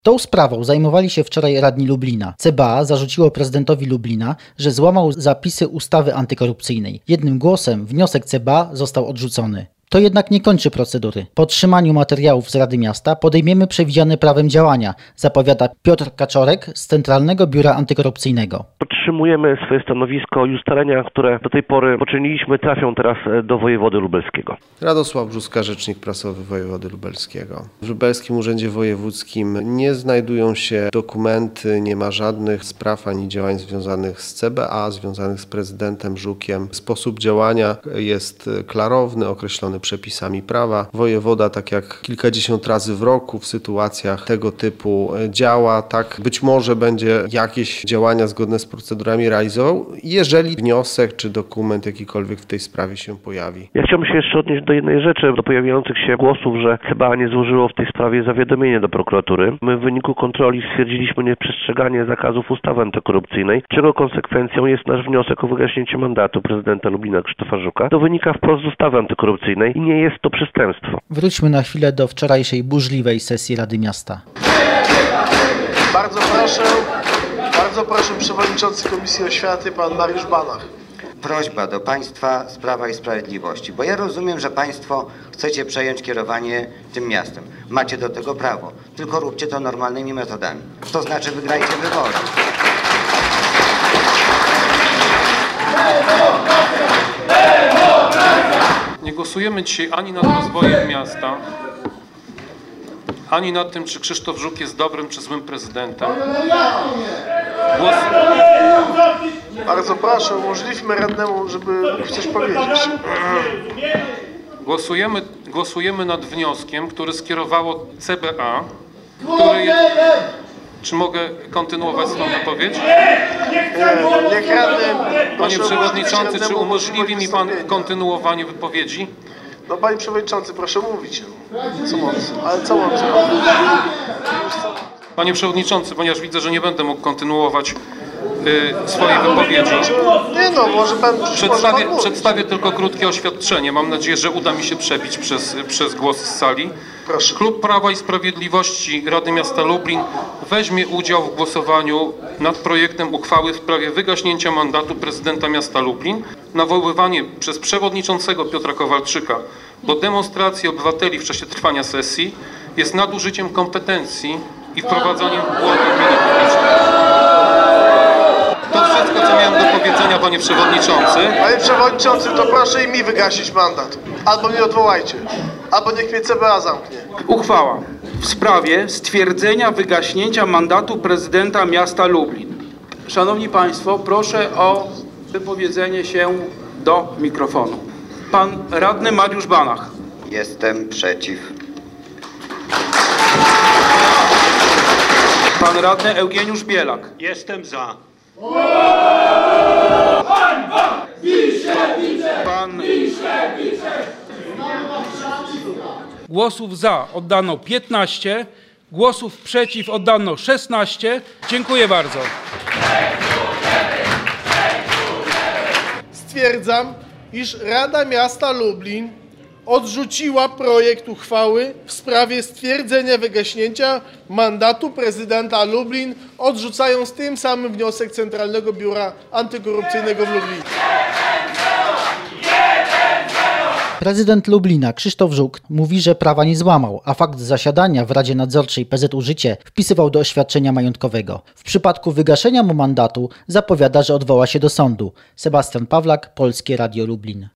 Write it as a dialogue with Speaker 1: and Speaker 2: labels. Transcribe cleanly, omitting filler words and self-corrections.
Speaker 1: Tą sprawą zajmowali się wczoraj radni Lublina. CBA zarzuciło prezydentowi Lublina, że złamał zapisy ustawy antykorupcyjnej. Jednym głosem wniosek CBA został odrzucony. To jednak nie kończy procedury. Po otrzymaniu materiałów z Rady Miasta podejmiemy przewidziane prawem działania, zapowiada Piotr Kaczorek z Centralnego Biura Antykorupcyjnego.
Speaker 2: Podtrzymujemy swoje stanowisko i ustalenia, które do tej pory poczyniliśmy, trafią teraz do wojewody lubelskiego.
Speaker 3: Radosław Brzózka, rzecznik prasowy wojewody lubelskiego. W Lubelskim Urzędzie Wojewódzkim nie znajdują się dokumenty, nie ma żadnych spraw ani działań związanych z CBA, związanych z prezydentem Żukiem. Sposób działania jest klarowny, określony przepisami prawa. Wojewoda, tak jak kilkadziesiąt razy w roku w sytuacjach tego typu działa, tak być może będzie jakieś działania zgodne z procedurami realizował, jeżeli wniosek czy dokument jakikolwiek w tej sprawie się pojawi.
Speaker 2: Ja chciałbym się jeszcze odnieść do jednej rzeczy, do pojawiających się głosów, że CBA nie złożyło w tej sprawie zawiadomienia do prokuratury. My w wyniku kontroli stwierdziliśmy nieprzestrzeganie zakazów ustawy antykorupcyjnej, czego konsekwencją jest nasz wniosek o wygaśnięcie mandatu prezydenta Lublina Krzysztofa Żuka. To wynika wprost z ustawy antykorupcyjnej i nie jest to przestępstwo.
Speaker 1: Wróćmy na chwilę do wczorajszej burzliwej sesji Rady Miasta.
Speaker 4: Bardzo proszę przewodniczący Komisji Oświaty, pan Mariusz Banach.
Speaker 5: Prośba do Państwa z Prawa i Sprawiedliwości, bo ja rozumiem, że Państwo chcecie przejąć kierowanie tym miastem. Macie do tego prawo, tylko róbcie to normalnymi metodami. To znaczy wygrajcie wybory.
Speaker 6: Nie głosujemy dzisiaj ani nad rozwojem miasta, ani nad tym, czy Krzysztof Żuk jest dobrym czy złym prezydentem.
Speaker 4: Bardzo proszę, umożliwmy radnemu, żeby mógł coś powiedzieć.
Speaker 6: Głosujemy nad wnioskiem, który skierowało CBA, który jest... Czy mogę kontynuować swoją wypowiedź?
Speaker 4: Niech radny...
Speaker 6: Panie Przewodniczący, czy umożliwi mi Pan kontynuowanie wypowiedzi?
Speaker 4: No Panie Przewodniczący, proszę mówić. Co mam zrobić?
Speaker 6: Panie Przewodniczący, ponieważ widzę, że nie będę mógł kontynuować swojej wypowiedzi.
Speaker 4: Nie no, może Pan...
Speaker 6: Przedstawię tylko krótkie oświadczenie. Mam nadzieję, że uda mi się przebić przez głos z sali.
Speaker 4: Proszę.
Speaker 6: Klub Prawa i Sprawiedliwości Rady Miasta Lublin weźmie udział w głosowaniu nad projektem uchwały w sprawie wygaśnięcia mandatu prezydenta miasta Lublin. Nawoływanie przez przewodniczącego Piotra Kowalczyka do demonstracji obywateli w czasie trwania sesji jest nadużyciem kompetencji i wprowadzaniem w błąd opinii publicznej. To wszystko, co miałem do powiedzenia, panie przewodniczący.
Speaker 4: Panie Przewodniczący, to proszę i mi wygasić mandat. Albo mnie odwołajcie. Albo niech mnie CBA zamknie.
Speaker 7: Uchwała w sprawie stwierdzenia wygaśnięcia mandatu prezydenta miasta Lublin. Szanowni Państwo, proszę o wypowiedzenie się do mikrofonu. Pan radny Mariusz Banach.
Speaker 5: Jestem przeciw.
Speaker 7: Pan radny Eugeniusz Bielak.
Speaker 8: Jestem za.
Speaker 7: Pan... Głosów za oddano 15, głosów przeciw oddano 16. Dziękuję bardzo.
Speaker 4: Stwierdzam, iż Rada Miasta Lublin odrzuciła projekt uchwały w sprawie stwierdzenia wygaśnięcia mandatu prezydenta Lublin, odrzucając tym samym wniosek Centralnego Biura Antykorupcyjnego w Lublinie.
Speaker 1: Prezydent Lublina Krzysztof Żuk mówi, że prawa nie złamał, a fakt zasiadania w Radzie Nadzorczej PZU Życie wpisywał do oświadczenia majątkowego. W przypadku wygaszenia mu mandatu zapowiada, że odwoła się do sądu. Sebastian Pawlak, Polskie Radio Lublin.